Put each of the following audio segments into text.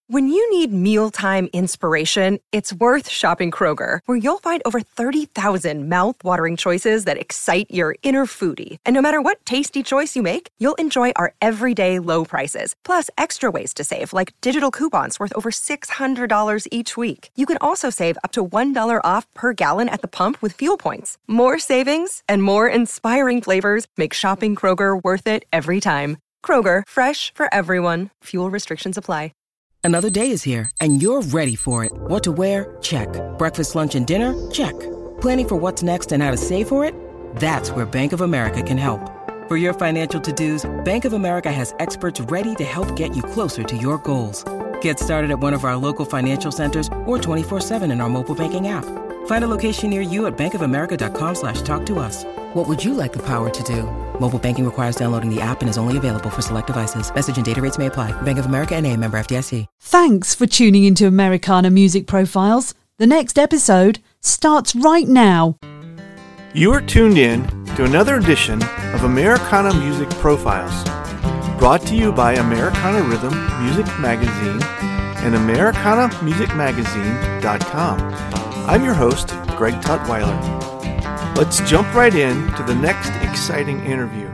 When you need mealtime inspiration, it's worth shopping Kroger, where you'll find over 30,000 mouth-watering choices that excite your inner foodie. And no matter what tasty choice you make, you'll enjoy our everyday low prices, plus extra ways to save, like digital coupons worth over $600 each week. You can also save up to $1 off per gallon at the pump with fuel points. More savings and more inspiring flavors make shopping Kroger worth it every time. Kroger, fresh for everyone. Fuel restrictions apply. Another day is here, and you're ready for it. What to wear? Check. Breakfast, lunch, and dinner? Check. Planning for what's next and how to save for it? That's where Bank of America can help. For your financial to-dos, Bank of America has experts ready to help get you closer to your goals. Get started at one of our local financial centers or 24/7 in our mobile banking app. Find a location near you at bankofamerica.com/talktous. What would you like the power to do? Mobile banking requires downloading the app and is only available for select devices. Message and data rates may apply. Bank of America N.A., member FDIC. Thanks for tuning into Americana Music Profiles. The next episode starts right now. You are tuned in to another edition of Americana Music Profiles, brought to you by Americana Rhythm Music Magazine and AmericanaMusicMagazine.com. I'm your host, Greg Tutwiler. Let's jump right in to the next exciting interview.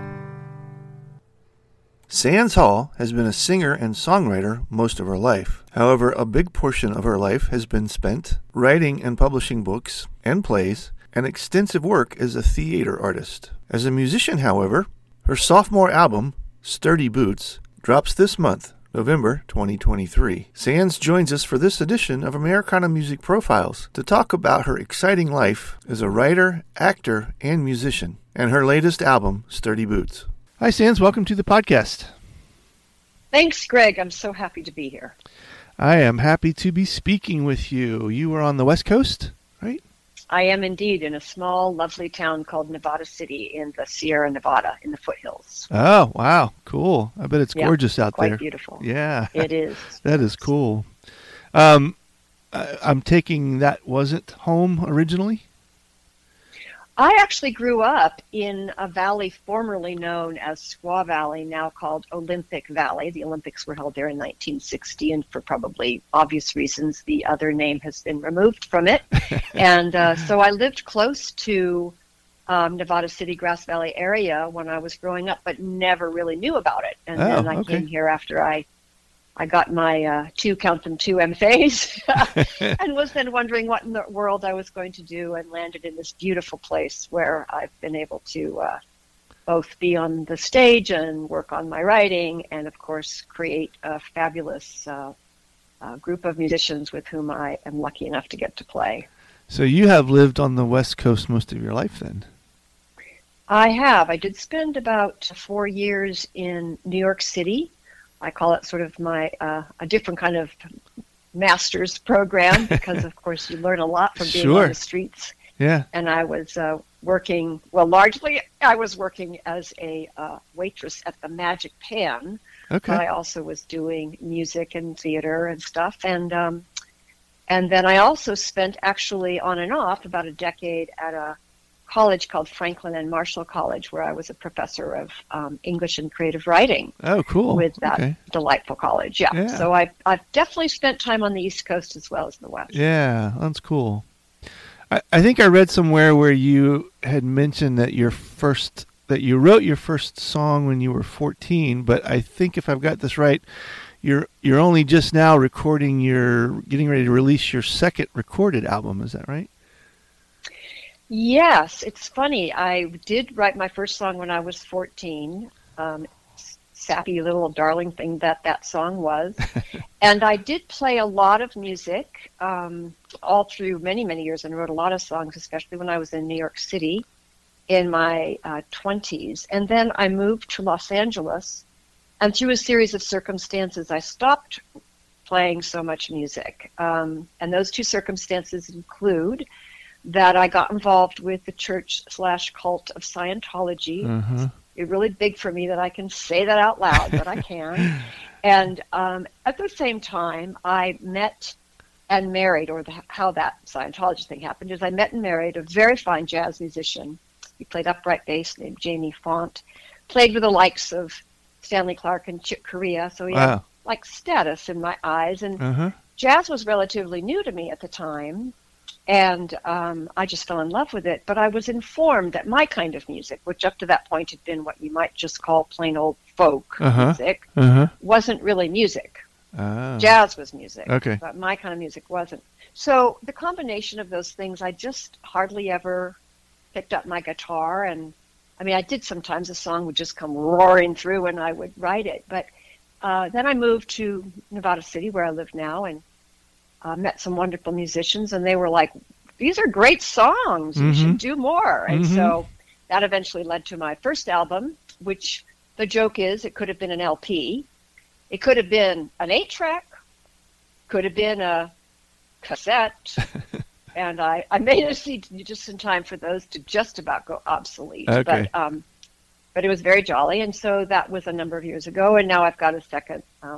Sands Hall has been a singer and songwriter most of her life. However, a big portion of her life has been spent writing and publishing books and plays, and extensive work as a theater artist. As a musician, however, her sophomore album, Sturdy Boots, drops this month, November 2023. Sands joins us for this edition of Americana Music Profiles to talk about her exciting life as a writer, actor, and musician, and her latest album, Sturdy Boots. Hi, Sands. Welcome to the podcast. Thanks, Greg. I'm so happy to be here. I am happy to be speaking with you. You are on the West Coast, right? I am indeed in a small, lovely town called Nevada City in the Sierra Nevada in the foothills. Oh, wow. Cool. I bet it's gorgeous out there. Quite beautiful. Yeah. It is. That is cool. I'm taking that wasn't home originally? I actually grew up in a valley formerly known as Squaw Valley, now called Olympic Valley. The Olympics were held there in 1960, and for probably obvious reasons, the other name has been removed from it. And so I lived close to Nevada City, Grass Valley area when I was growing up, but never really knew about it. And then I came here after I got my two MFAs and was then wondering what in the world I was going to do, and landed in this beautiful place where I've been able to both be on the stage and work on my writing and, of course, create a fabulous group of musicians with whom I am lucky enough to get to play. So you have lived on the West Coast most of your life then? I have. I did spend about 4 years in New York City. I call it sort of my a different kind of master's program because, of course, you learn a lot from being on the streets. Yeah. And I was working, largely I was working as a waitress at the Magic Pan. Okay. But I also was doing music and theater and stuff. And then I also spent actually on and off about a decade at a college called Franklin and Marshall College, where I was a professor of English and creative writing. Oh, cool. With that delightful college. Yeah. So I've definitely spent time on the East Coast as well as the West. Yeah, that's cool. I think I read somewhere where you had mentioned that you wrote your first song when you were 14, but I think if I've got this right, you're only just now getting ready to release your second recorded album. Is that right? Yes, it's funny. I did write my first song when I was 14. Sappy little darling thing that song was. And I did play a lot of music all through many, many years, and wrote a lot of songs, especially when I was in New York City in my 20s. And then I moved to Los Angeles, and through a series of circumstances, I stopped playing so much music. And those two circumstances include that I got involved with the church/cult of Scientology. Mm-hmm. It's really big for me that I can say that out loud, but I can. And at the same time, I met and married, or how that Scientology thing happened, is I met and married a very fine jazz musician. He played upright bass named Jamie Font, played with the likes of Stanley Clarke and Chick Corea, so he had like status in my eyes. And Uh-huh. jazz was relatively new to me at the time. And I just fell in love with it. But I was informed that my kind of music, which up to that point had been what you might just call plain old folk music, wasn't really music. Jazz was music, Okay. but my kind of music wasn't. So the combination of those things, I just hardly ever picked up my guitar. And I mean, I did sometimes. A song would just come roaring through and I would write it. But then I moved to Nevada City, where I live now, and met some wonderful musicians, and they were like, these are great songs. You should do more. And so that eventually led to my first album, which the joke is it could have been an LP. It could have been an 8-track, could have been a cassette. And I made a CD just in time for those to just about go obsolete. Okay. But it was very jolly. And so that was a number of years ago. And now I've got a second a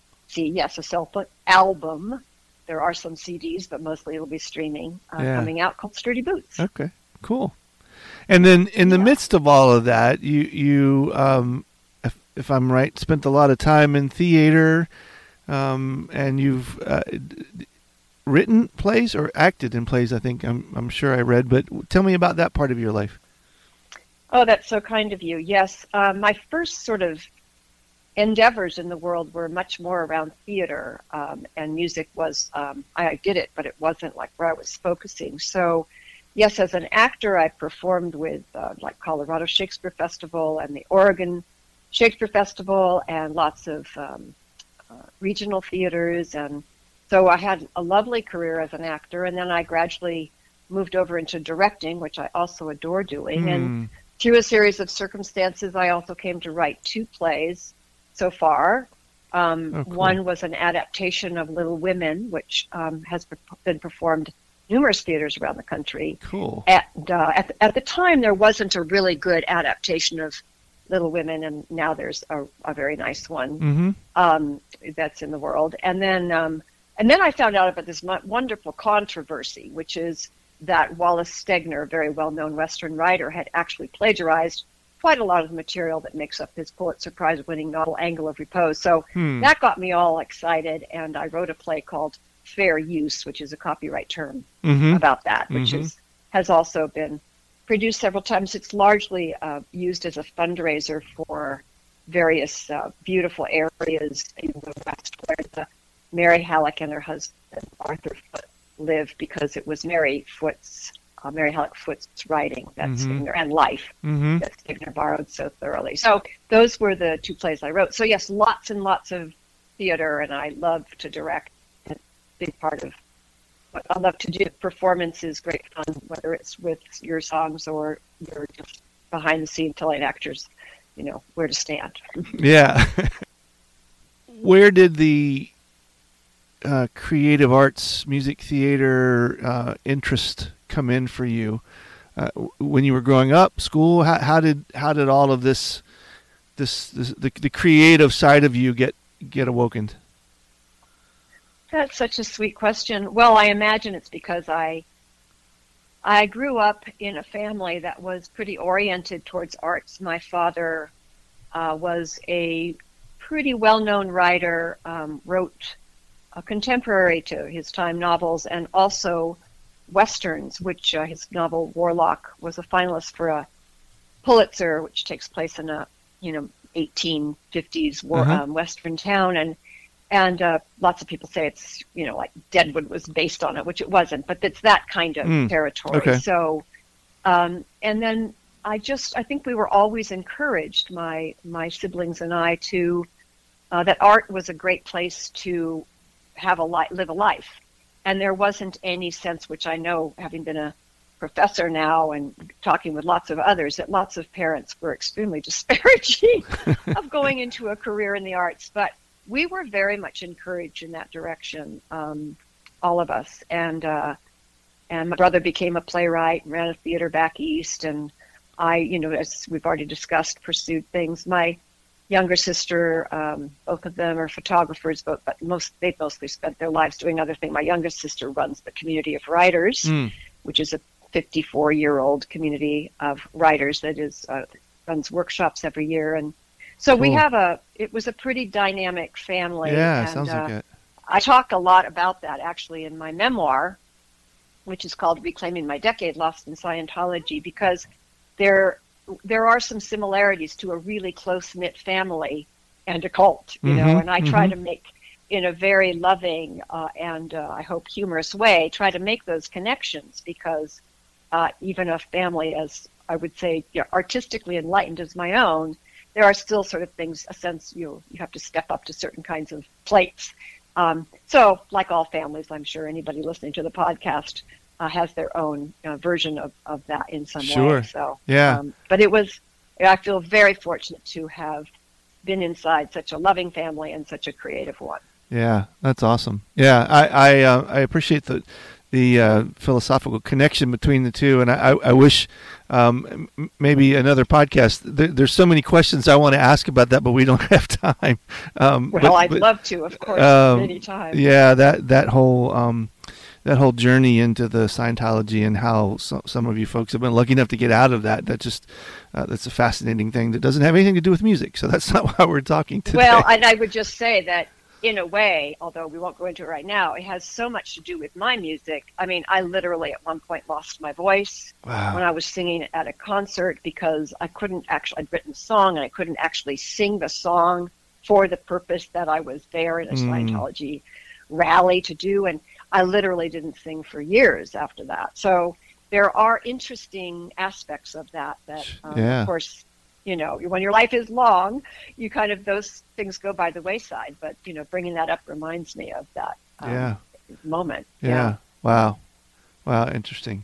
self-album. There are some CDs, but mostly it'll be streaming coming out, called Sturdy Boots. Okay, cool. And then in the midst of all of that, you if I'm right, spent a lot of time in theater, and you've written plays or acted in plays. I think I'm sure I read, but tell me about that part of your life. Oh, that's so kind of you. Yes, my first sort of endeavors in the world were much more around theater, and music was, I did it, but it wasn't like where I was focusing. So yes, as an actor, I performed with like Colorado Shakespeare Festival and the Oregon Shakespeare Festival and lots of regional theaters. And so I had a lovely career as an actor, and then I gradually moved over into directing, which I also adore doing. And through a series of circumstances, I also came to write 2 plays so far. Cool. One was an adaptation of Little Women, which has been performed numerous theaters around the country. Cool. At the time, there wasn't a really good adaptation of Little Women, and now there's a very nice one that's in the world. And then I found out about this wonderful controversy, which is that Wallace Stegner, a very well-known Western writer, had actually plagiarized quite a lot of the material that makes up his Pulitzer Prize-winning novel, Angle of Repose. So that got me all excited, and I wrote a play called Fair Use, which is a copyright term about that, which has also been produced several times. It's largely used as a fundraiser for various beautiful areas in the West, where Mary Halleck and her husband, Arthur Foote, lived, because it was Mary Halleck Foote's writing that Stegner, and life that Stegner borrowed so thoroughly. So those were the 2 plays I wrote. So yes, lots and lots of theater, and I love to direct. It's a big part of what I love to do. Performance is great fun, whether it's with your songs or you're just behind the scenes telling actors, where to stand. Yeah. Where did the creative arts, music theater interest come in for you when you were growing up, school? How did all of this the creative side of you get awoken? That's such a sweet question. Well, I imagine it's because I grew up in a family that was pretty oriented towards arts. My father was a pretty well-known writer, wrote contemporary to his time novels and also Westerns, which his novel Warlock was a finalist for a Pulitzer, which takes place in a 1850s Western town, and lots of people say it's like Deadwood was based on it, which it wasn't, but it's that kind of territory. Okay. So, and then I think we were always encouraged, my siblings and I, to that art was a great place to live a life. And there wasn't any sense, which I know, having been a professor now and talking with lots of others, that lots of parents were extremely disparaging of going into a career in the arts. But we were very much encouraged in that direction, all of us. And my brother became a playwright and ran a theater back east. And I, as we've already discussed, pursued things. My younger sister, both of them are photographers, but they've mostly spent their lives doing other things. My youngest sister runs the Community of Writers, which is a 54-year-old community of writers that runs workshops every year. And So Cool. it was a pretty dynamic family. Yeah, and, sounds like it. I talk a lot about that actually in my memoir, which is called Reclaiming My Decade Lost in Scientology, because there are some similarities to a really close-knit family and a cult, you know, and I try to make, in a very loving and I hope humorous way, try to make those connections, because even a family as, I would say, artistically enlightened as my own, there are still sort of things, a sense you have to step up to certain kinds of plates. So like all families, I'm sure anybody listening to the podcast has their own version of that in some way. So, yeah. But I feel very fortunate to have been inside such a loving family and such a creative one. Yeah, that's awesome. Yeah, I appreciate the philosophical connection between the two, and I wish maybe another podcast. There's so many questions I want to ask about that, but we don't have time. I'd love to, of course, anytime. Yeah, that whole journey into the Scientology and how some of you folks have been lucky enough to get out of that. That's a fascinating thing that doesn't have anything to do with music. So that's not why we're talking today. Well, and I would just say that in a way, although we won't go into it right now, it has so much to do with my music. I mean, I literally at one point lost my voice when I was singing at a concert, because I'd written a song and I couldn't actually sing the song for the purpose that I was there in a Scientology rally to do. And I literally didn't sing for years after that. So there are interesting aspects of that of course, you know, when your life is long, you kind of, those things go by the wayside. But, you know, bringing that up reminds me of that moment. Yeah. Wow. Interesting.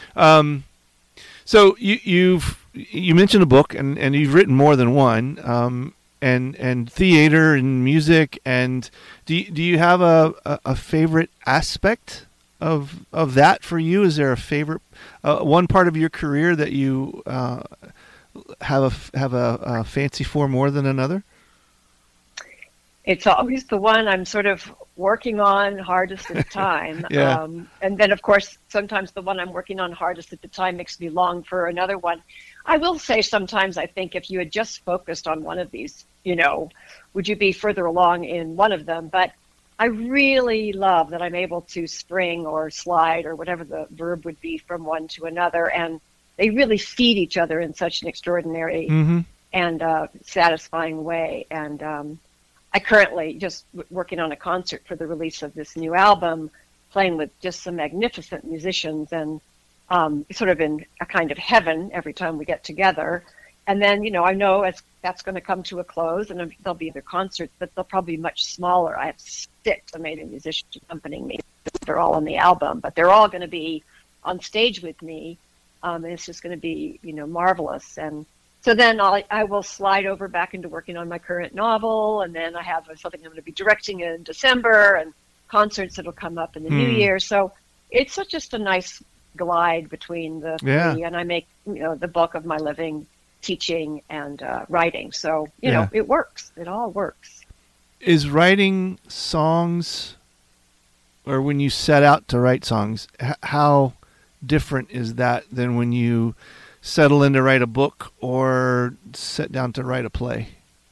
So you mentioned a book, and you've written more than one, and theater and music. And do you have a favorite aspect of that for you? Is there a favorite one part of your career that you have a fancy for more than another? It's always the one I'm sort of working on hardest at the time. And then, of course, sometimes the one I'm working on hardest at the time makes me long for another one. I will say sometimes I think if you had just focused on one of these, you know, would you be further along in one of them? But I really love that I'm able to spring or slide, or whatever the verb would be, from one to another. And they really feed each other in such an extraordinary and satisfying way. And I currently just working on a concert for the release of this new album, playing with just some magnificent musicians, and sort of in a kind of heaven every time we get together. And then, you know, I know that's going to come to a close, and there'll be other concerts, but they'll probably be much smaller. I have 6 amazing musicians accompanying me. They're all on the album, but they're all going to be on stage with me. And it's just going to be, you know, marvelous. And so then I will slide over back into working on my current novel, and then I have something I'm going to be directing in December, and concerts that'll come up in the new year. So it's just a nice glide between the three, and I make, you know, the bulk of my living teaching and writing. So, you know, it works. It all works. Is writing songs, or when you set out to write songs, how different is that than when you settle in to write a book or sit down to write a play?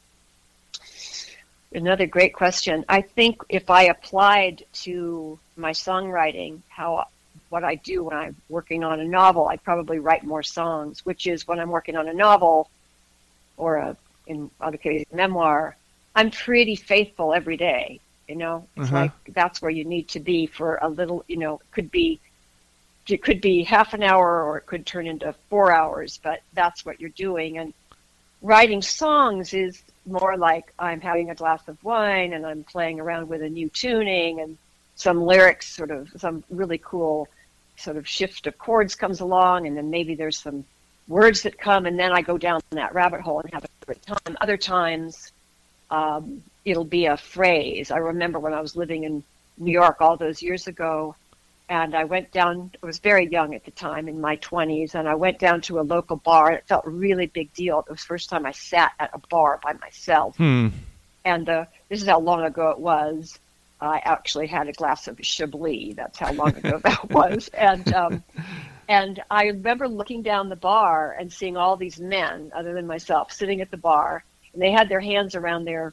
Another great question. I think if I applied to my songwriting what I do when I'm working on a novel, I'd probably write more songs, which is when I'm working on a novel or in other cases, memoir, I'm pretty faithful every day. You know, it's like that's where you need to be for a little, you know, it could be half an hour or it could turn into 4 hours, but that's what you're doing. And writing songs is more like I'm having a glass of wine and I'm playing around with a new tuning, and some lyrics, sort of some really cool sort of shift of chords comes along, and then maybe there's some words that come, and then I go down that rabbit hole and have a great time. Other times it'll be a phrase. I remember when I was living in New York all those years ago, and I went down, I was very young at the time, in my 20s, and I went down to a local bar, and it felt a really big deal. It was the first time I sat at a bar by myself. And this is how long ago it was. I actually had a glass of Chablis. That's how long ago that was. And I remember looking down the bar and seeing all these men, other than myself, sitting at the bar And they had their hands around their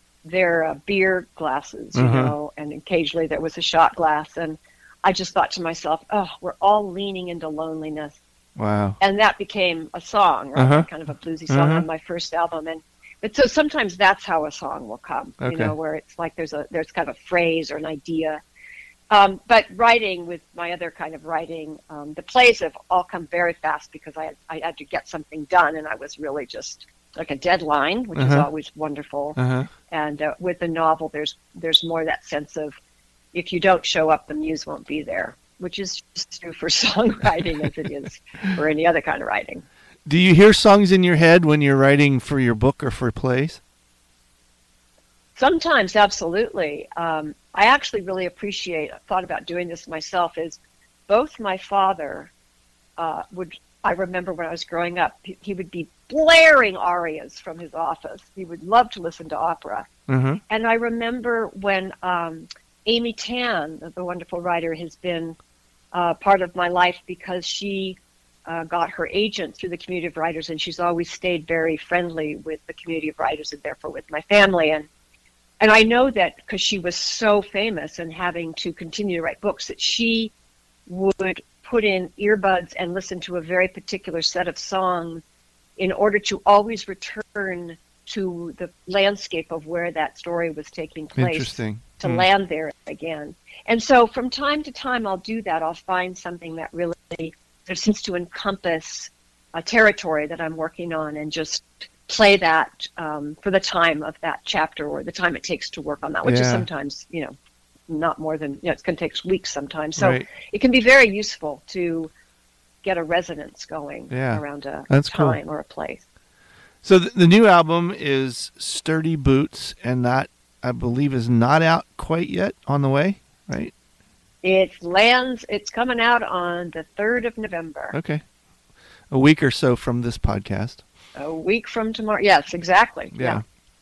beer glasses, you know, and occasionally there was a shot glass. And I just thought to myself, oh, we're all leaning into loneliness. Wow. And that became a song, right? Kind of a bluesy song on my first album. But so sometimes that's how a song will come, you know, where it's like there's kind of a phrase or an idea. But writing with my other kind of writing, the plays have all come very fast because I had to get something done, and I was really just like a deadline, which is always wonderful. And with the novel, there's more that sense of if you don't show up, the muse won't be there, which is just true for songwriting as it is for any other kind of writing. Do you hear songs in your head when you're writing for your book or for plays? Sometimes, absolutely. I actually really thought about doing this myself, is both my father I remember when I was growing up, he would be blaring arias from his office. He would love to listen to opera. And I remember when Amy Tan, the wonderful writer, has been part of my life because she got her agent through the community of writers, and she's always stayed very friendly with the community of writers and therefore with my family. And I know that because she was so famous and having to continue to write books, that she would put in earbuds and listen to a very particular set of songs in order to always return to the landscape of where that story was taking place. Interesting. To land there again. And so from time to time I'll do that. I'll find something that really seems to encompass a territory that I'm working on and just play that for the time of that chapter or the time it takes to work on that, which is sometimes, you know, not more than, it's going to take weeks sometimes. So it can be very useful to get a resonance going around a time or a place. So the new album is Sturdy Boots, and that, I believe, is not out quite yet, on the way, right? It's coming out on the 3rd of November. Okay. A week or so from this podcast. A week from tomorrow. Yes, exactly. Yeah.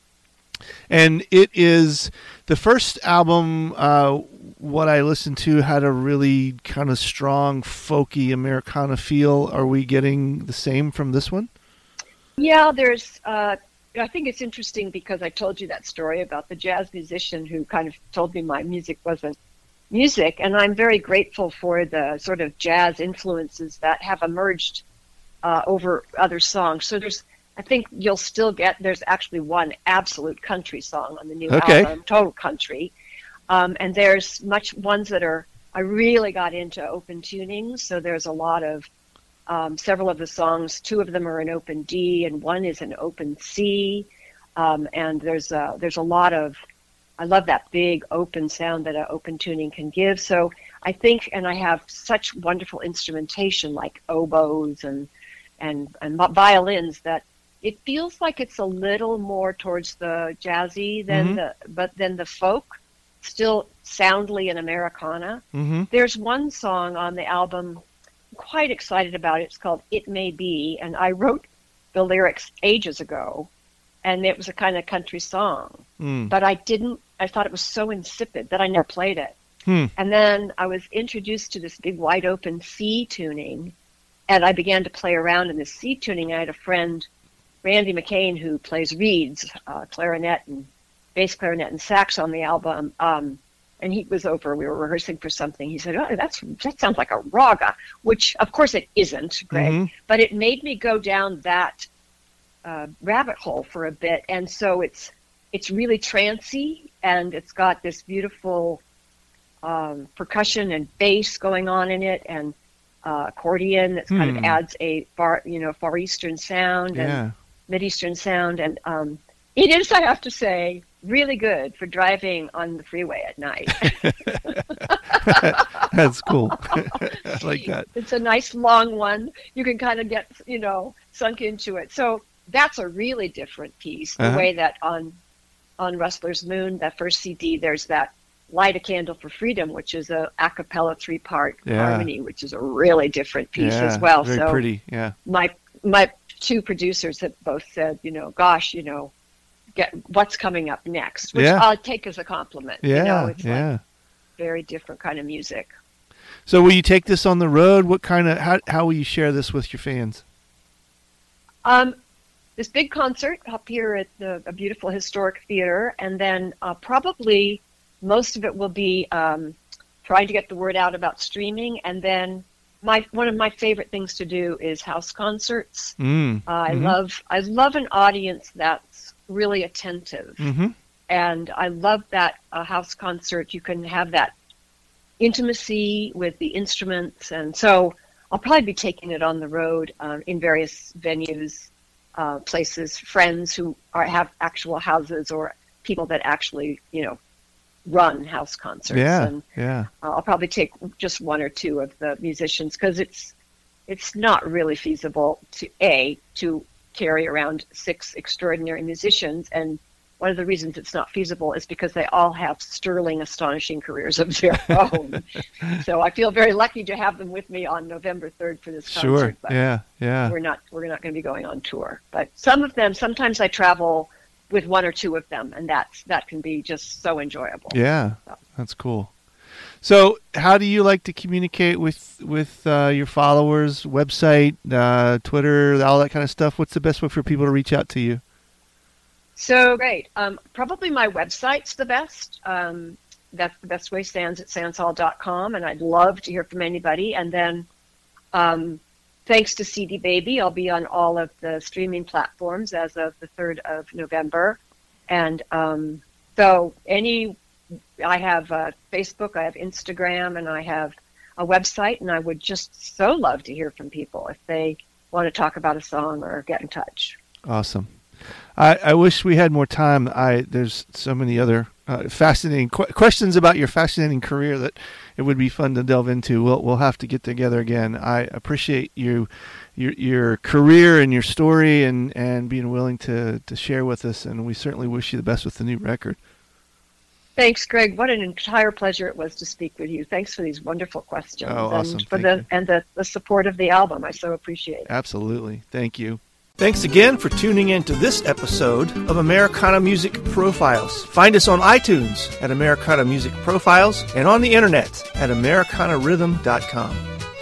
And it is the first album, what I listened to had a really kind of strong, folky Americana feel. Are we getting the same from this one? Yeah, there's, I think it's interesting because I told you that story about the jazz musician who kind of told me my music wasn't music. And I'm very grateful for the sort of jazz influences that have emerged over other songs. So I think you'll still there's actually one absolute country song on the new album, total country. And there's ones that I really got into open tunings. So there's a lot of, several of the songs, 2 of them are in open D and 1 is in open C. And there's a lot of, I love that big open sound that an open tuning can give. So I think, and I have such wonderful instrumentation like oboes and violins that it feels like it's a little more towards the jazzy than the folk, still soundly in Americana. There's one song on the album I'm quite excited about. It's called It May Be, and I wrote the lyrics ages ago, and it was a kind of country song. But I thought it was so insipid that I never played it. And then I was introduced to this big wide open C tuning, and I began to play around in the C tuning. I had a friend, Randy McCain, who plays reeds, clarinet and bass clarinet and sax on the album. And he was over, we were rehearsing for something. He said, oh, that sounds like a raga, which of course it isn't, Greg, but it made me go down that rabbit hole for a bit. And so it's really trancy, and it's got this beautiful percussion and bass going on in it, and accordion that kind of adds a Far Eastern sound and Mid-Eastern sound. And it is, I have to say, really good for driving on the freeway at night. That's cool. I like that. It's a nice long one. You can kind of get, sunk into it. So that's a really different piece. The way that on Rustler's Moon, that first CD, there's that Light a Candle for Freedom, which is a cappella 3-part harmony, which is a really different piece as well. Very pretty. Yeah. My 2 producers have both said, gosh, get what's coming up next, which I'll take as a compliment. It's like very different kind of music. So will you take this on the road? What kind of how will you share this with your fans? this big concert up here at a beautiful historic theater, and then probably most of it will be trying to get the word out about streaming, and then one of my favorite things to do is house concerts. I love an audience that's really attentive, and I love that house concert. You can have that intimacy with the instruments, and so I'll probably be taking it on the road in various venues, places, friends who have actual houses, or people that actually, run house concerts. I'll probably take just one or two of the musicians, because it's not really feasible to carry around 6 extraordinary musicians, and one of the reasons it's not feasible is because they all have sterling, astonishing careers of their own. So I feel very lucky to have them with me on November 3rd for this concert. Sure. But yeah. We're not going to be going on tour. But some of them, sometimes I travel with one or two of them, and that can be just so enjoyable. Yeah, that's cool. So how do you like to communicate with your followers? Website, Twitter, all that kind of stuff? What's the best way for people to reach out to you? So great. Probably my website's the best. That's the best way, stands at sanshall.com, and I'd love to hear from anybody. And then thanks to CD Baby, I'll be on all of the streaming platforms as of the 3rd of November. And so I have Facebook, I have Instagram, and I have a website, and I would just so love to hear from people if they want to talk about a song or get in touch. Awesome. I wish we had more time. There's so many other fascinating questions about your fascinating career that it would be fun to delve into. We'll have to get together again. I appreciate your career and your story and being willing to share with us, and we certainly wish you the best with the new record. Thanks, Greg. What an entire pleasure it was to speak with you. Thanks for these wonderful questions. Oh, awesome. And for the support of the album. I so appreciate it. Absolutely. Thank you. Thanks again for tuning in to this episode of Americana Music Profiles. Find us on iTunes at Americana Music Profiles and on the internet at AmericanaRhythm.com.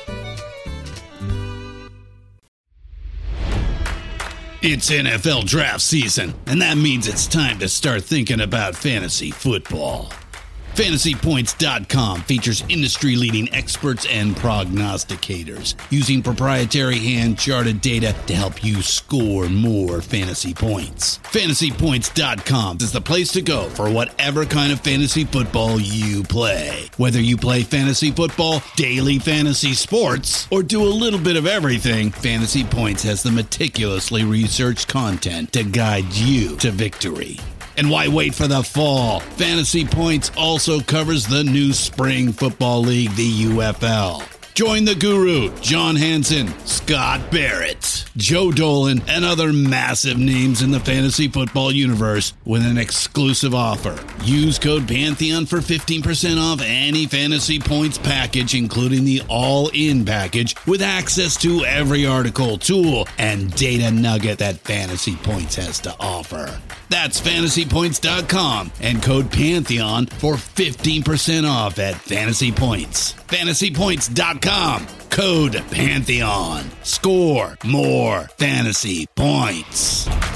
It's NFL draft season, and that means it's time to start thinking about fantasy football. FantasyPoints.com features industry-leading experts and prognosticators using proprietary hand-charted data to help you score more fantasy points. FantasyPoints.com is the place to go for whatever kind of fantasy football you play. Whether you play fantasy football, daily fantasy sports, or do a little bit of everything, Fantasy Points has the meticulously researched content to guide you to victory. And why wait for the fall? Fantasy Points also covers the new spring football league, the UFL. Join the guru, John Hansen, Scott Barrett, Joe Dolan, and other massive names in the fantasy football universe with an exclusive offer. Use code Pantheon for 15% off any Fantasy Points package, including the all-in package, with access to every article, tool, and data nugget that Fantasy Points has to offer. That's FantasyPoints.com and code Pantheon for 15% off at Fantasy Points. FantasyPoints.com, code Pantheon. Score more fantasy points.